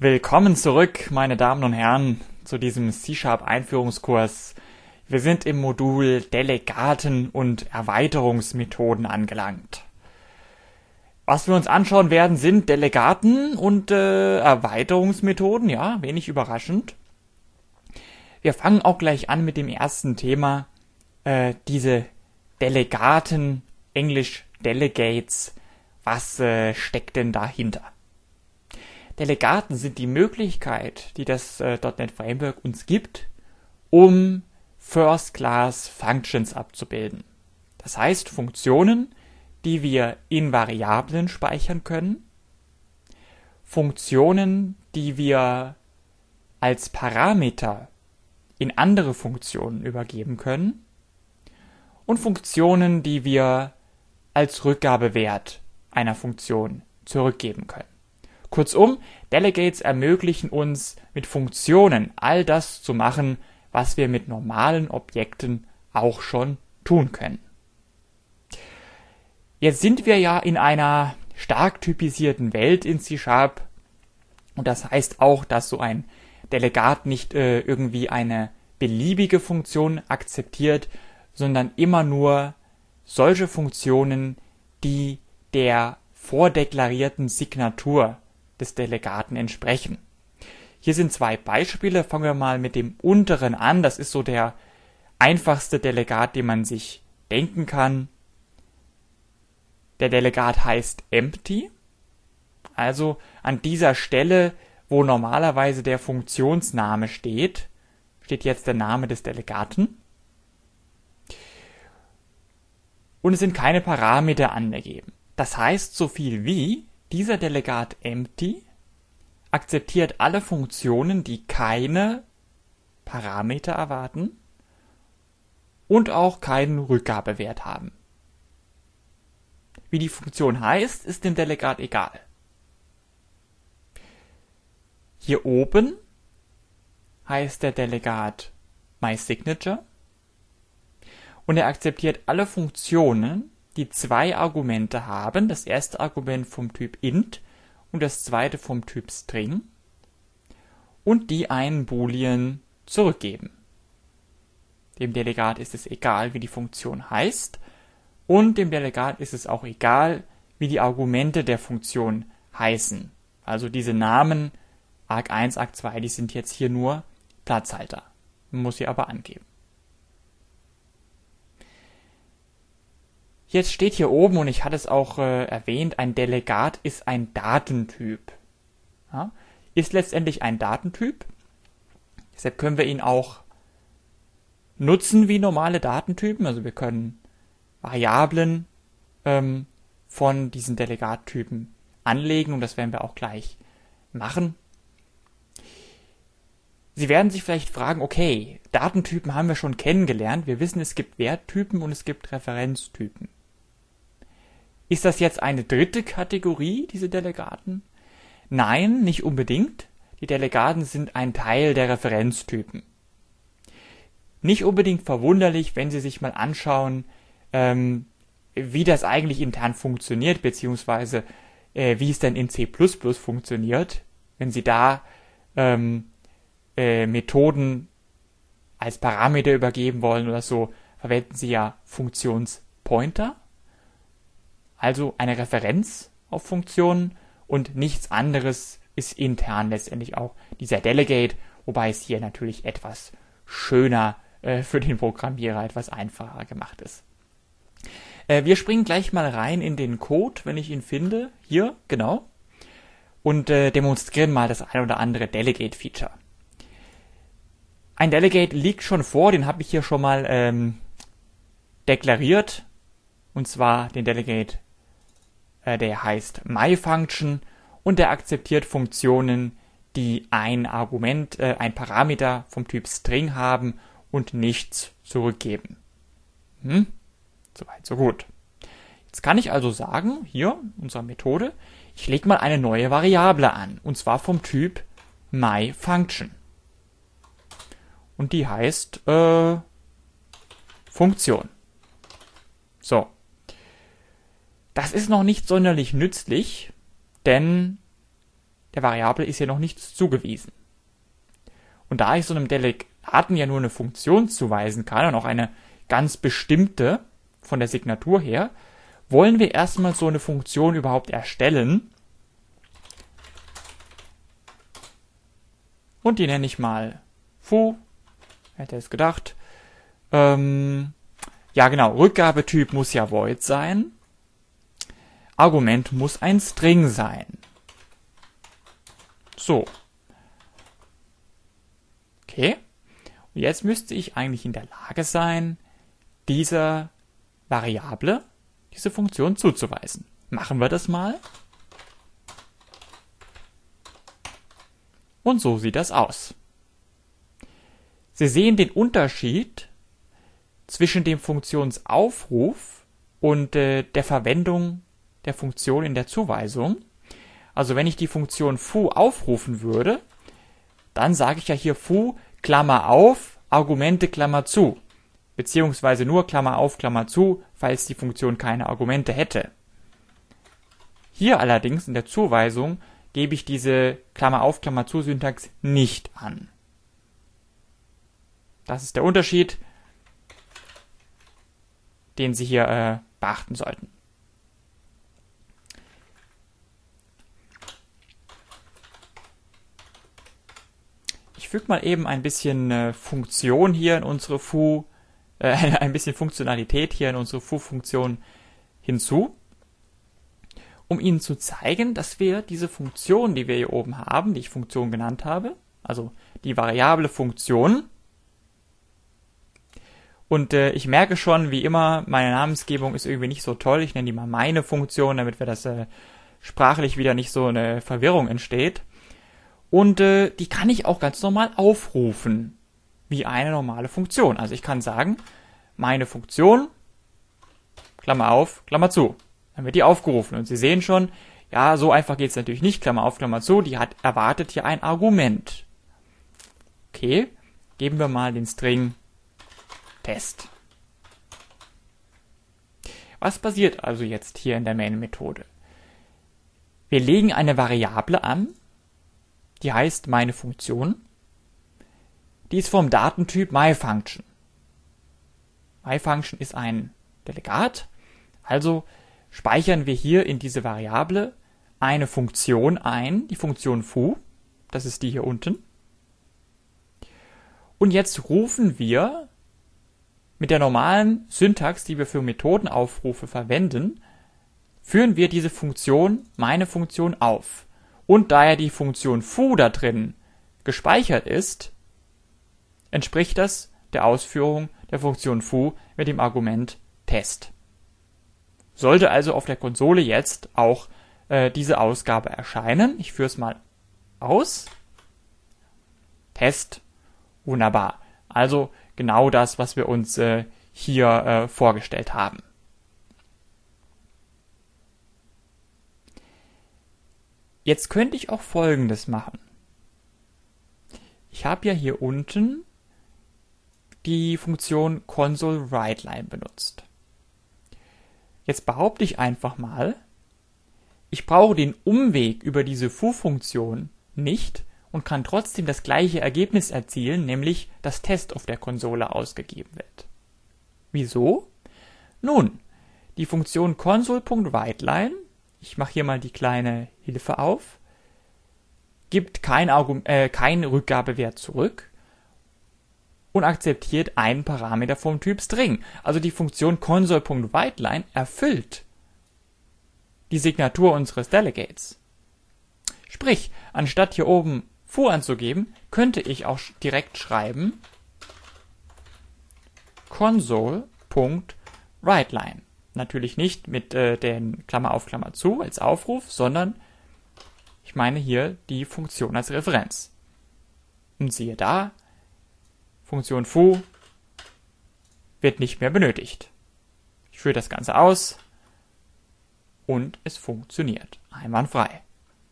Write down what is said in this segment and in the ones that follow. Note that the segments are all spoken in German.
Willkommen zurück, meine Damen und Herren, zu diesem C#-Einführungskurs. Wir sind im Modul Delegaten und Erweiterungsmethoden angelangt. Was wir uns anschauen werden, sind Delegaten und Erweiterungsmethoden, ja, wenig überraschend. Wir fangen auch gleich an mit dem ersten Thema, diese Delegaten, Englisch Delegates. Was steckt denn dahinter? Delegaten sind die Möglichkeit, die das .NET Framework uns gibt, um First-Class Functions abzubilden. Das heißt Funktionen, die wir in Variablen speichern können, Funktionen, die wir als Parameter in andere Funktionen übergeben können und Funktionen, die wir als Rückgabewert einer Funktion zurückgeben können. Kurzum, Delegates ermöglichen uns mit Funktionen all das zu machen, was wir mit normalen Objekten auch schon tun können. Jetzt sind wir ja in einer stark typisierten Welt in C# und das heißt auch, dass so ein Delegat nicht irgendwie eine beliebige Funktion akzeptiert, sondern immer nur solche Funktionen, die der vordeklarierten Signatur des Delegaten entsprechen. Hier sind zwei Beispiele. Fangen wir mal mit dem unteren an. Das ist so der einfachste Delegat, den man sich denken kann. Der Delegat heißt empty. Also an dieser Stelle, wo normalerweise der Funktionsname steht, steht jetzt der Name des Delegaten. Und es sind keine Parameter angegeben. Das heißt so viel wie, dieser Delegat empty akzeptiert alle Funktionen, die keine Parameter erwarten und auch keinen Rückgabewert haben. Wie die Funktion heißt, ist dem Delegat egal. Hier oben heißt der Delegat mySignature und er akzeptiert alle Funktionen, die zwei Argumente haben, das erste Argument vom Typ int und das zweite vom Typ string und die einen Boolean zurückgeben. Dem Delegat ist es egal, wie die Funktion heißt und dem Delegat ist es auch egal, wie die Argumente der Funktion heißen. Also diese Namen arg1, arg2, die sind jetzt hier nur Platzhalter. Man muss sie aber angeben. Jetzt steht hier oben, und ich hatte es auch erwähnt, ein Delegat ist ein Datentyp. Ja, ist letztendlich ein Datentyp. Deshalb können wir ihn auch nutzen wie normale Datentypen. Also wir können Variablen von diesen Delegattypen anlegen und das werden wir auch gleich machen. Sie werden sich vielleicht fragen, okay, Datentypen haben wir schon kennengelernt. Wir wissen, es gibt Werttypen und es gibt Referenztypen. Ist das jetzt eine dritte Kategorie, diese Delegaten? Nein, nicht unbedingt. Die Delegaten sind ein Teil der Referenztypen. Nicht unbedingt verwunderlich, wenn Sie sich mal anschauen, wie das eigentlich intern funktioniert, beziehungsweise wie es denn in C++ funktioniert. Wenn Sie da Methoden als Parameter übergeben wollen oder so, verwenden Sie ja Funktionspointer, also eine Referenz auf Funktionen und nichts anderes ist intern letztendlich auch dieser Delegate, wobei es hier natürlich etwas schöner für den Programmierer, etwas einfacher gemacht ist. Wir springen gleich mal rein in den Code, wenn ich ihn finde, hier, genau, und demonstrieren mal das ein oder andere Delegate-Feature. Ein Delegate liegt schon vor, den habe ich hier schon mal deklariert, und zwar den Delegate, der heißt myFunction und der akzeptiert Funktionen, die ein Argument, ein Parameter vom Typ String haben und nichts zurückgeben. Soweit, so gut. Jetzt kann ich also sagen, hier, unsere Methode, ich lege mal eine neue Variable an, und zwar vom Typ myFunction. Und die heißt Funktion. So. Das ist noch nicht sonderlich nützlich, denn der Variable ist ja noch nichts zugewiesen. Und da ich so einem Delegaten ja nur eine Funktion zuweisen kann und auch eine ganz bestimmte von der Signatur her, wollen wir erstmal so eine Funktion überhaupt erstellen. Und die nenne ich mal foo. Hätte es gedacht. Ja genau, Rückgabetyp muss ja void sein. Argument muss ein String sein. So. Okay. Und jetzt müsste ich eigentlich in der Lage sein, dieser Variable, diese Funktion zuzuweisen. Machen wir das mal. Und so sieht das aus. Sie sehen den Unterschied zwischen dem Funktionsaufruf und der Verwendung der Funktion in der Zuweisung. Also wenn ich die Funktion foo aufrufen würde, dann sage ich ja hier foo, Klammer auf, Argumente, Klammer zu. Beziehungsweise nur Klammer auf, Klammer zu, falls die Funktion keine Argumente hätte. Hier allerdings in der Zuweisung gebe ich diese Klammer auf, Klammer zu Syntax nicht an. Das ist der Unterschied, den Sie hier beachten sollten. Ich füge mal eben ein bisschen Funktion hier in unsere foo, ein bisschen Funktionalität hier in unsere foo-Funktion hinzu, um Ihnen zu zeigen, dass wir diese Funktion, die wir hier oben haben, die ich Funktion genannt habe, also die variable Funktion, und ich merke schon, wie immer, meine Namensgebung ist irgendwie nicht so toll. Ich nenne die mal meine Funktion, damit wir das sprachlich wieder nicht so eine Verwirrung entsteht. Und die kann ich auch ganz normal aufrufen, wie eine normale Funktion. Also ich kann sagen, meine Funktion, Klammer auf, Klammer zu. Dann wird die aufgerufen. Und Sie sehen schon, ja, so einfach geht es natürlich nicht, Klammer auf, Klammer zu. Die erwartet hier ein Argument. Okay, geben wir mal den String Test. Was passiert also jetzt hier in der Main-Methode? Wir legen eine Variable an, die heißt meine Funktion. Die ist vom Datentyp myFunction. myFunction ist ein Delegat, also speichern wir hier in diese Variable eine Funktion ein, die Funktion foo, das ist die hier unten. Und jetzt rufen wir mit der normalen Syntax, die wir für Methodenaufrufe verwenden, führen wir diese Funktion, meine Funktion, auf. Und da ja die Funktion foo da drin gespeichert ist, entspricht das der Ausführung der Funktion foo mit dem Argument Test. Sollte also auf der Konsole jetzt auch diese Ausgabe erscheinen. Ich führe es mal aus. Test. Wunderbar. Also genau das, was wir uns hier vorgestellt haben. Jetzt könnte ich auch Folgendes machen. Ich habe ja hier unten die Funktion console_writeLine benutzt. Jetzt behaupte ich einfach mal, ich brauche den Umweg über diese foo-Funktion nicht und kann trotzdem das gleiche Ergebnis erzielen, nämlich dass Test auf der Konsole ausgegeben wird. Wieso? Nun, die Funktion console.writeLine, ich mache hier mal die kleine Hilfe auf, gibt keinen Rückgabewert zurück und akzeptiert einen Parameter vom Typ String. Also die Funktion console.writeLine erfüllt die Signatur unseres Delegates. Sprich, anstatt hier oben foo anzugeben, könnte ich auch direkt schreiben console.writeLine. Natürlich nicht mit den Klammer auf Klammer zu als Aufruf, sondern ich meine hier die Funktion als Referenz. Und siehe da, Funktion foo wird nicht mehr benötigt. Ich führe das Ganze aus und es funktioniert einwandfrei.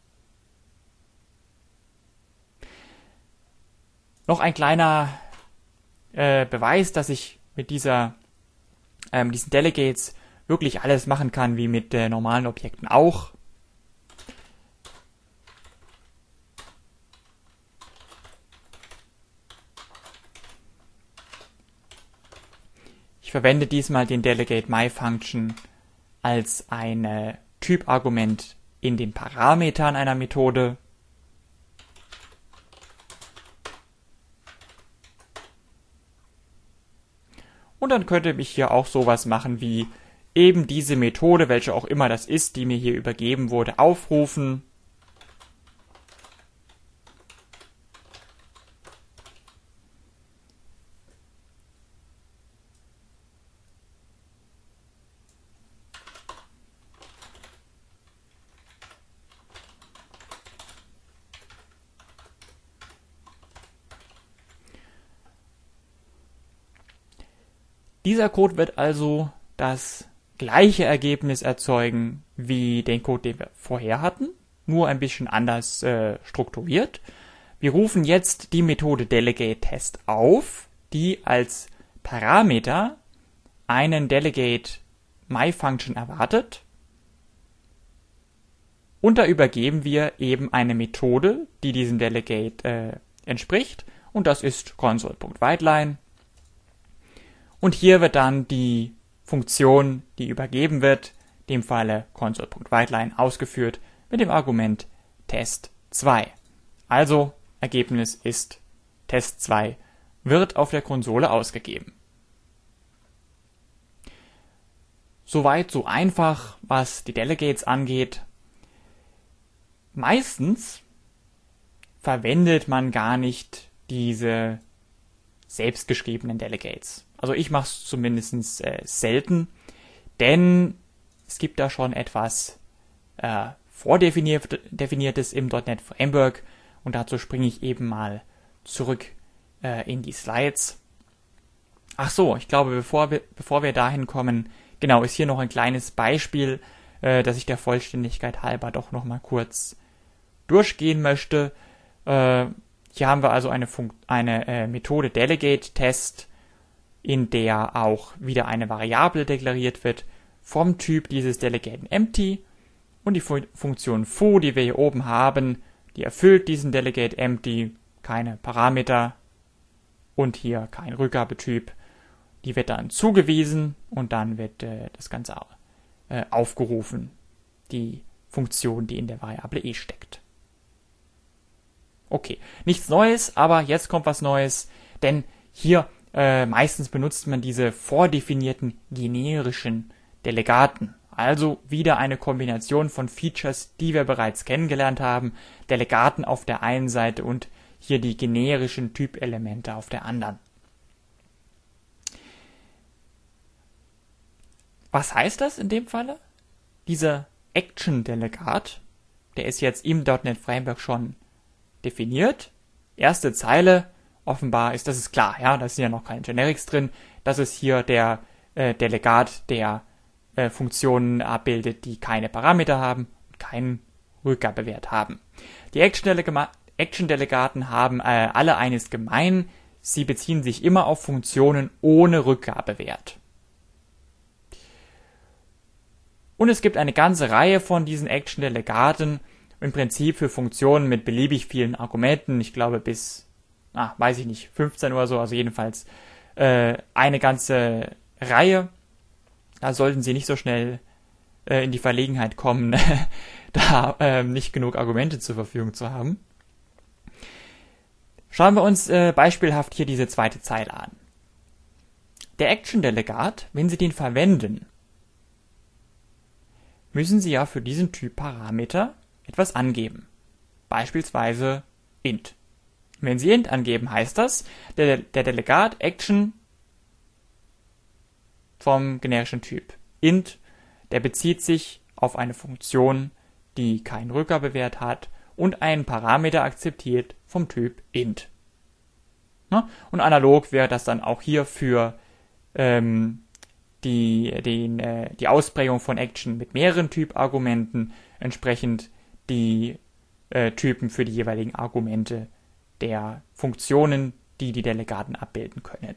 Noch ein kleiner Beweis, dass ich mit diesen Delegates wirklich alles machen kann, wie mit normalen Objekten auch. Ich verwende diesmal den DelegateMyFunction als ein Typargument in den Parametern einer Methode. Und dann könnte ich hier auch sowas machen wie eben diese Methode, welche auch immer das ist, die mir hier übergeben wurde, aufrufen. Dieser Code wird also das gleiche Ergebnis erzeugen wie den Code, den wir vorher hatten, nur ein bisschen anders strukturiert. Wir rufen jetzt die Methode DelegateTest auf, die als Parameter einen DelegateMyFunction erwartet. Und da übergeben wir eben eine Methode, die diesem Delegate entspricht. Und das ist console.writeLine. Und hier wird dann die Funktion, die übergeben wird, in dem Falle console.writeLine, ausgeführt mit dem Argument test2. Also Ergebnis ist test2 wird auf der Konsole ausgegeben. Soweit so einfach, was die Delegates angeht. Meistens verwendet man gar nicht diese selbstgeschriebenen Delegates. Also ich mache es zumindest selten, denn es gibt da schon etwas Vordefiniertes im .NET Framework und dazu springe ich eben mal zurück in die Slides. Ach so, ich glaube, bevor wir dahin kommen, genau, ist hier noch ein kleines Beispiel, das ich der Vollständigkeit halber doch noch mal kurz durchgehen möchte. Hier haben wir also eine Methode DelegateTest, in der auch wieder eine Variable deklariert wird vom Typ dieses DelegateEmpty und die Funktion foo, die wir hier oben haben, die erfüllt diesen DelegateEmpty, keine Parameter und hier kein Rückgabetyp. Die wird dann zugewiesen und dann wird das Ganze aufgerufen, die Funktion, die in der Variable e steckt. Okay, nichts Neues, aber jetzt kommt was Neues, denn hier meistens benutzt man diese vordefinierten generischen Delegaten. Also wieder eine Kombination von Features, die wir bereits kennengelernt haben. Delegaten auf der einen Seite und hier die generischen Typelemente auf der anderen. Was heißt das in dem Falle? Dieser Action-Delegat, der ist jetzt im .NET Framework schon definiert. Erste Zeile, offenbar ist das klar, ja, da sind ja noch keine Generics drin. Das ist hier der Delegat, der Funktionen abbildet, die keine Parameter haben und keinen Rückgabewert haben. Die Action-Delegaten haben alle eines gemein, sie beziehen sich immer auf Funktionen ohne Rückgabewert. Und es gibt eine ganze Reihe von diesen Action-Delegaten, im Prinzip für Funktionen mit beliebig vielen Argumenten, ich glaube bis, weiß ich nicht, 15 oder so, also jedenfalls eine ganze Reihe. Da sollten Sie nicht so schnell in die Verlegenheit kommen, da nicht genug Argumente zur Verfügung zu haben. Schauen wir uns beispielhaft hier diese zweite Zeile an. Der Action-Delegat, wenn Sie den verwenden, müssen Sie ja für diesen Typ Parameter etwas angeben. Beispielsweise int. Wenn Sie int angeben, heißt das, der Delegat Action vom generischen Typ int, der bezieht sich auf eine Funktion, die keinen Rückgabewert hat und einen Parameter akzeptiert vom Typ int. Und analog wäre das dann auch hier für die Ausprägung von Action mit mehreren Typargumenten, entsprechend die Typen für die jeweiligen Argumente der Funktionen, die die Delegaten abbilden können.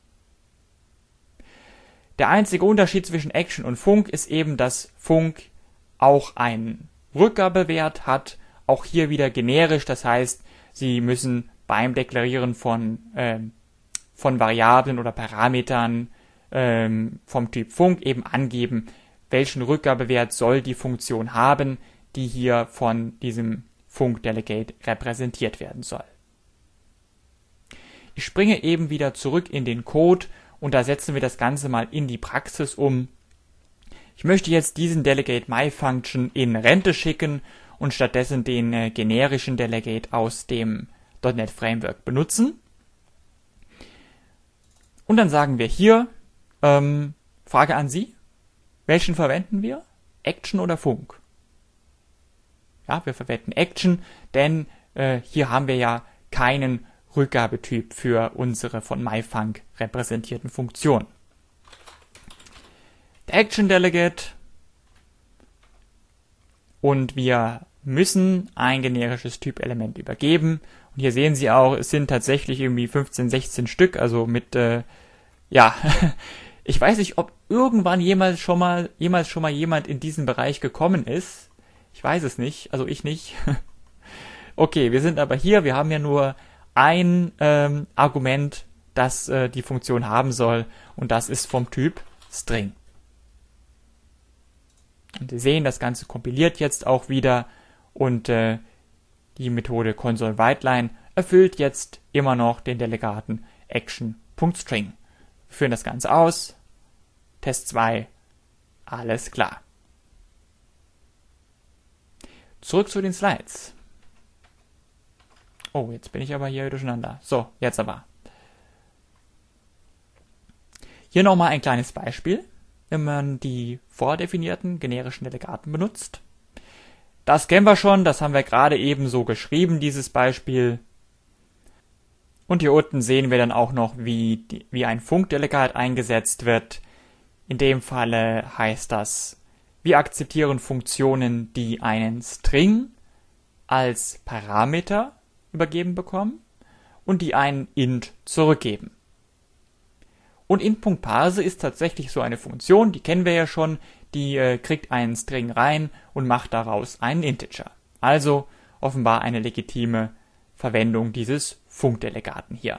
Der einzige Unterschied zwischen Action und Func ist eben, dass Func auch einen Rückgabewert hat, auch hier wieder generisch, das heißt, Sie müssen beim Deklarieren von Variablen oder Parametern vom Typ Func eben angeben, welchen Rückgabewert soll die Funktion haben, die hier von diesem Func-Delegate repräsentiert werden soll. Ich springe eben wieder zurück in den Code und da setzen wir das Ganze mal in die Praxis um. Ich möchte jetzt diesen Delegate myFunction in Rente schicken und stattdessen den generischen Delegate aus dem .NET Framework benutzen. Und dann sagen wir hier, Frage an Sie, welchen verwenden wir? Action oder Func? Ja, wir verwenden Action, denn hier haben wir ja keinen Rückgabetyp für unsere von myfunc repräsentierten Funktionen. Der Action Delegate und wir müssen ein generisches Typelement übergeben. Und hier sehen Sie auch, es sind tatsächlich irgendwie 15, 16 Stück, also mit, ich weiß nicht, ob irgendwann jemals schon mal jemand in diesen Bereich gekommen ist. Ich weiß es nicht, also ich nicht. Okay, wir sind aber hier, wir haben ja nur ein Argument, das die Funktion haben soll, und das ist vom Typ String. Und Sie sehen, das Ganze kompiliert jetzt auch wieder und die Methode ConsoleWriteLine erfüllt jetzt immer noch den Delegaten action.string. Wir führen das Ganze aus. Test 2. Alles klar. Zurück zu den Slides. Oh, jetzt bin ich aber hier durcheinander. So, jetzt aber. Hier nochmal ein kleines Beispiel, wenn man die vordefinierten generischen Delegaten benutzt. Das kennen wir schon, das haben wir gerade eben so geschrieben, dieses Beispiel. Und hier unten sehen wir dann auch noch, wie ein Func-Delegat eingesetzt wird. In dem Falle heißt das, wir akzeptieren Funktionen, die einen String als Parameter übergeben bekommen und die einen int zurückgeben. Und int.parse ist tatsächlich so eine Funktion, die kennen wir ja schon, die kriegt einen String rein und macht daraus einen Integer. Also offenbar eine legitime Verwendung dieses Func-Delegaten hier.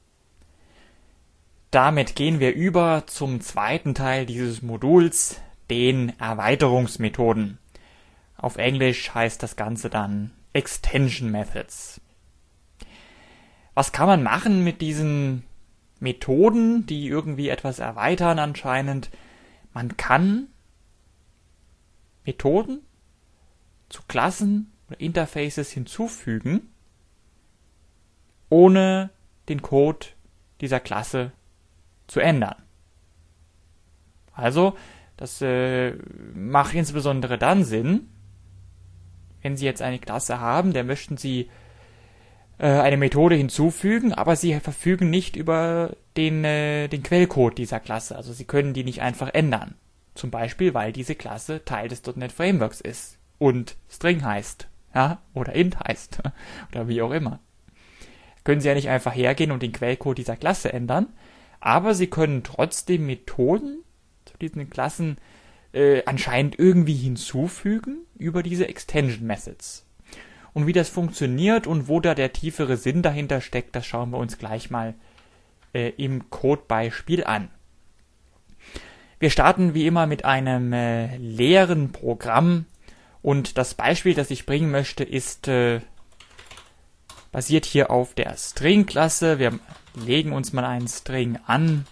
Damit gehen wir über zum zweiten Teil dieses Moduls, den Erweiterungsmethoden. Auf Englisch heißt das Ganze dann Extension Methods. Was kann man machen mit diesen Methoden, die irgendwie etwas erweitern anscheinend? Man kann Methoden zu Klassen oder Interfaces hinzufügen, ohne den Code dieser Klasse zu ändern. Also, das macht insbesondere dann Sinn, wenn Sie jetzt eine Klasse haben, der möchten Sie eine Methode hinzufügen, aber Sie verfügen nicht über den Quellcode dieser Klasse. Also Sie können die nicht einfach ändern. Zum Beispiel, weil diese Klasse Teil des .NET Frameworks ist und String heißt, ja, oder int heißt, oder wie auch immer. Können Sie ja nicht einfach hergehen und den Quellcode dieser Klasse ändern, aber Sie können trotzdem Methoden zu diesen Klassen anscheinend irgendwie hinzufügen über diese Extension Methods. Und wie das funktioniert und wo da der tiefere Sinn dahinter steckt, das schauen wir uns gleich mal im Codebeispiel an. Wir starten wie immer mit einem leeren Programm und das Beispiel, das ich bringen möchte, ist basiert hier auf der String-Klasse. Wir legen uns mal einen String an.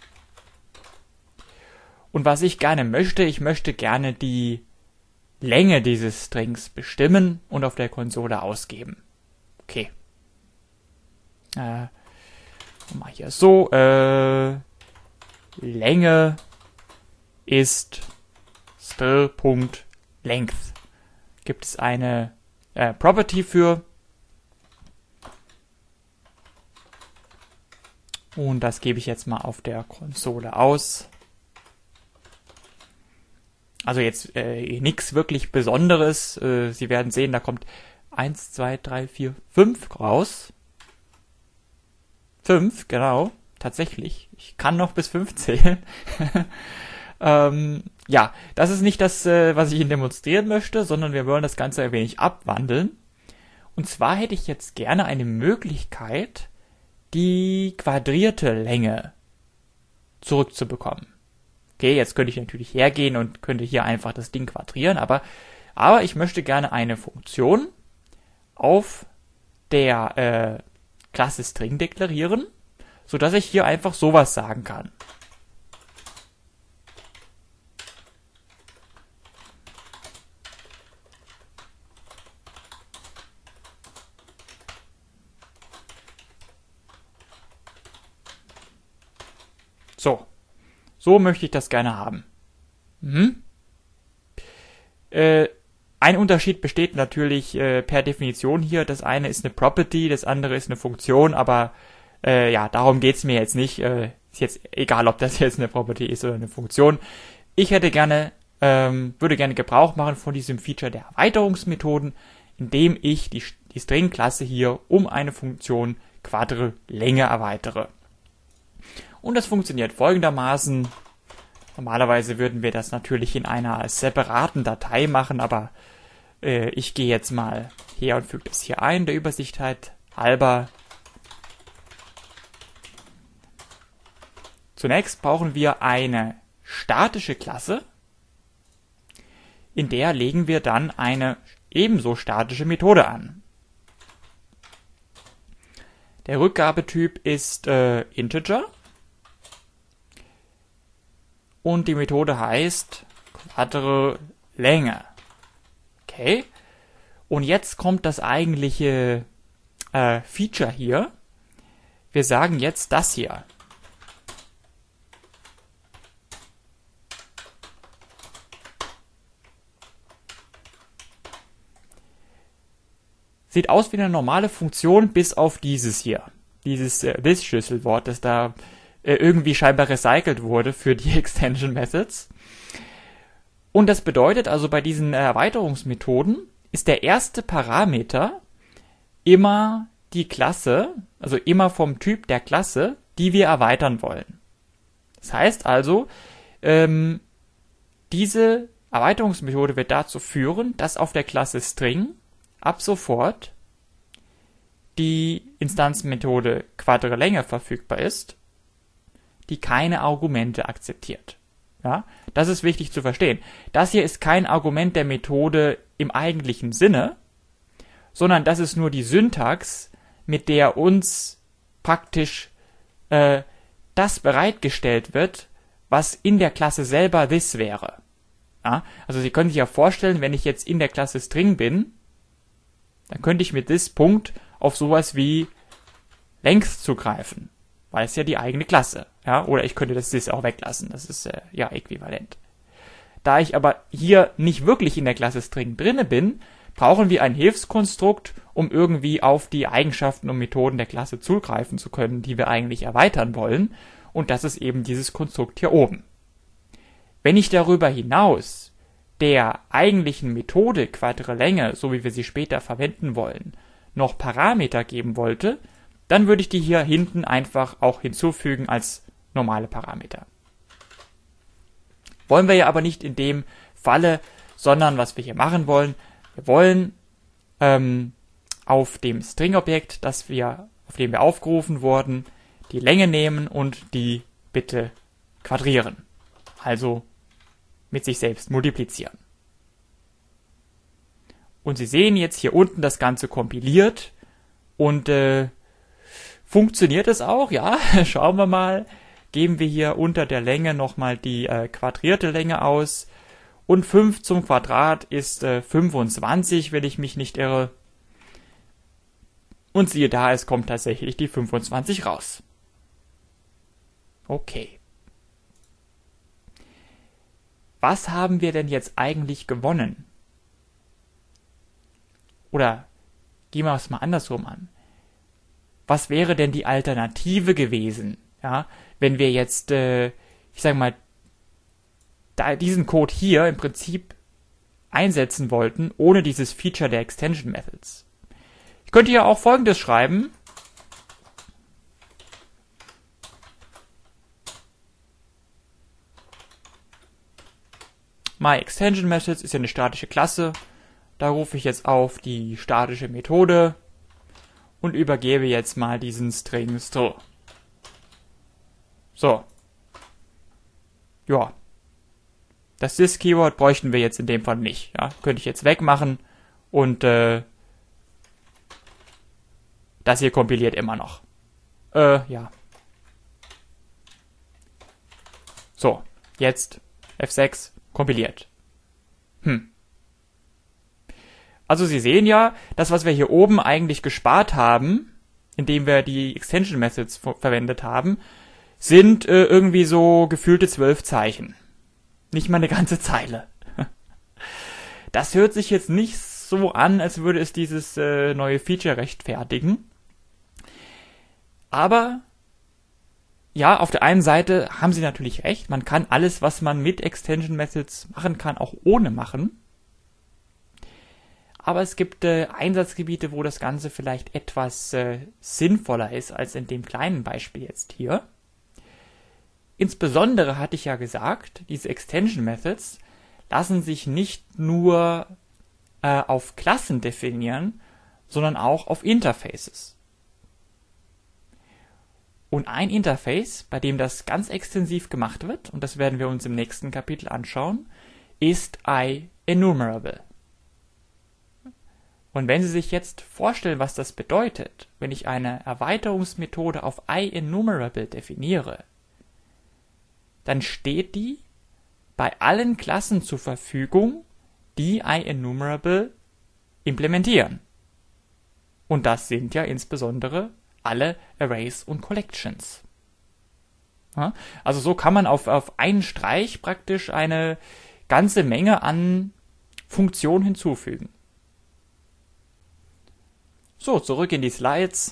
Und was ich gerne möchte, ich möchte gerne die Länge dieses Strings bestimmen und auf der Konsole ausgeben. Okay. Mal hier so. Länge ist str.length. Gibt es eine Property für. Und das gebe ich jetzt mal auf der Konsole aus. Also jetzt nichts wirklich Besonderes. Sie werden sehen, da kommt 1, 2, 3, 4, 5 raus. 5, genau. Tatsächlich. Ich kann noch bis 5 zählen. Ja, das ist nicht das, was ich Ihnen demonstrieren möchte, sondern wir wollen das Ganze ein wenig abwandeln. Und zwar hätte ich jetzt gerne eine Möglichkeit, die quadrierte Länge zurückzubekommen. Okay, jetzt könnte ich natürlich hergehen und könnte hier einfach das Ding quadrieren, aber ich möchte gerne eine Funktion auf der Klasse String deklarieren, sodass ich hier einfach sowas sagen kann. So möchte ich das gerne haben. Ein Unterschied besteht natürlich per Definition hier. Das eine ist eine Property, das andere ist eine Funktion, aber darum geht's mir jetzt nicht. Ist jetzt egal, ob das jetzt eine Property ist oder eine Funktion. Ich würde gerne Gebrauch machen von diesem Feature der Erweiterungsmethoden, indem ich die String-Klasse hier um eine Funktion Quadre-Länge erweitere. Und das funktioniert folgendermaßen. Normalerweise würden wir das natürlich in einer separaten Datei machen, aber ich gehe jetzt mal her und füge das hier ein, der Übersichtheit halber. Zunächst brauchen wir eine statische Klasse, in der legen wir dann eine ebenso statische Methode an. Der Rückgabetyp ist Integer. Und die Methode heißt Quadre-Länge. Okay. Und jetzt kommt das eigentliche Feature hier. Wir sagen jetzt das hier. Sieht aus wie eine normale Funktion, bis auf dieses hier. Dieses this-Schlüsselwort, das da irgendwie scheinbar recycelt wurde für die Extension Methods. Und das bedeutet also, bei diesen Erweiterungsmethoden ist der erste Parameter immer die Klasse, also immer vom Typ der Klasse, die wir erweitern wollen. Das heißt also, diese Erweiterungsmethode wird dazu führen, dass auf der Klasse String ab sofort die Instanzmethode Quadre-Länge verfügbar ist, die keine Argumente akzeptiert. Ja, das ist wichtig zu verstehen. Das hier ist kein Argument der Methode im eigentlichen Sinne, sondern das ist nur die Syntax, mit der uns praktisch das bereitgestellt wird, was in der Klasse selber this wäre. Ja, also Sie können sich ja vorstellen, wenn ich jetzt in der Klasse String bin, dann könnte ich mit this Punkt auf sowas wie Length zugreifen, weil es ja die eigene Klasse. Ja, oder ich könnte das this auch weglassen, das ist äquivalent. Da ich aber hier nicht wirklich in der Klasse String drinne bin, brauchen wir ein Hilfskonstrukt, um irgendwie auf die Eigenschaften und Methoden der Klasse zugreifen zu können, die wir eigentlich erweitern wollen. Und das ist eben dieses Konstrukt hier oben. Wenn ich darüber hinaus der eigentlichen Methode Quadre-Länge, so wie wir sie später verwenden wollen, noch Parameter geben wollte, dann würde ich die hier hinten einfach auch hinzufügen als normale Parameter. Wollen wir ja aber nicht in dem Falle, sondern was wir hier machen wollen, wir wollen auf dem String-Objekt, auf dem wir aufgerufen wurden, die Länge nehmen und die bitte quadrieren. Also mit sich selbst multiplizieren. Und Sie sehen jetzt hier unten das Ganze kompiliert und funktioniert es auch? Ja, schauen wir mal. Geben wir hier unter der Länge nochmal die quadrierte Länge aus. Und 5 zum Quadrat ist 25, wenn ich mich nicht irre. Und siehe da, es kommt tatsächlich die 25 raus. Okay. Was haben wir denn jetzt eigentlich gewonnen? Oder gehen wir es mal andersrum an. Was wäre denn die Alternative gewesen, ja, wenn wir jetzt, diesen Code hier im Prinzip einsetzen wollten, ohne dieses Feature der Extension Methods? Ich könnte ja auch Folgendes schreiben. MyExtensionMethods ist ja eine statische Klasse. Da rufe ich jetzt auf die statische Methode und übergebe jetzt mal diesen String str. So. Ja, Das Sys-Keyword bräuchten wir jetzt in dem Fall nicht. Ja, könnte ich jetzt wegmachen und das hier kompiliert immer noch. Ja. So, jetzt F6 kompiliert. Also Sie sehen ja, das, was wir hier oben eigentlich gespart haben, indem wir die Extension Methods verwendet haben, sind irgendwie so gefühlte 12 Zeichen. Nicht mal eine ganze Zeile. Das hört sich jetzt nicht so an, als würde es dieses neue Feature rechtfertigen. Aber ja, auf der einen Seite haben Sie natürlich recht. Man kann alles, was man mit Extension Methods machen kann, auch ohne machen. Aber es gibt Einsatzgebiete, wo das Ganze vielleicht etwas sinnvoller ist als in dem kleinen Beispiel jetzt hier. Insbesondere hatte ich ja gesagt, diese Extension Methods lassen sich nicht nur auf Klassen definieren, sondern auch auf Interfaces. Und ein Interface, bei dem das ganz extensiv gemacht wird, und das werden wir uns im nächsten Kapitel anschauen, ist IEnumerable. Und wenn Sie sich jetzt vorstellen, was das bedeutet, wenn ich eine Erweiterungsmethode auf IEnumerable definiere, dann steht die bei allen Klassen zur Verfügung, die IEnumerable implementieren. Und das sind ja insbesondere alle Arrays und Collections. Ja, also so kann man auf einen Streich praktisch eine ganze Menge an Funktionen hinzufügen. So, zurück in die Slides.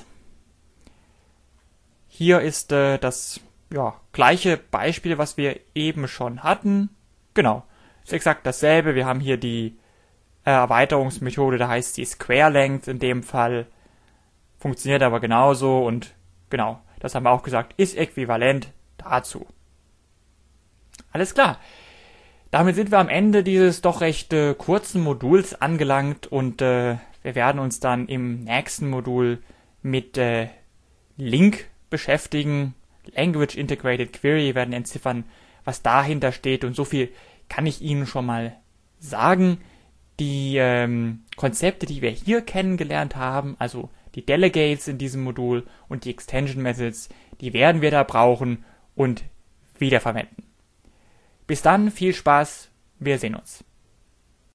Hier ist das gleiche Beispiel, was wir eben schon hatten. Genau, ist exakt dasselbe. Wir haben hier die Erweiterungsmethode, da heißt sie Square Length in dem Fall. Funktioniert aber genauso und genau, das haben wir auch gesagt, ist äquivalent dazu. Alles klar. Damit sind wir am Ende dieses doch recht kurzen Moduls angelangt und wir werden uns dann im nächsten Modul mit Link beschäftigen. Language Integrated Query, werden entziffern, was dahinter steht, und so viel kann ich Ihnen schon mal sagen. Die Konzepte, die wir hier kennengelernt haben, also die Delegates in diesem Modul und die Extension Methods, die werden wir da brauchen und wiederverwenden. Bis dann, viel Spaß, wir sehen uns.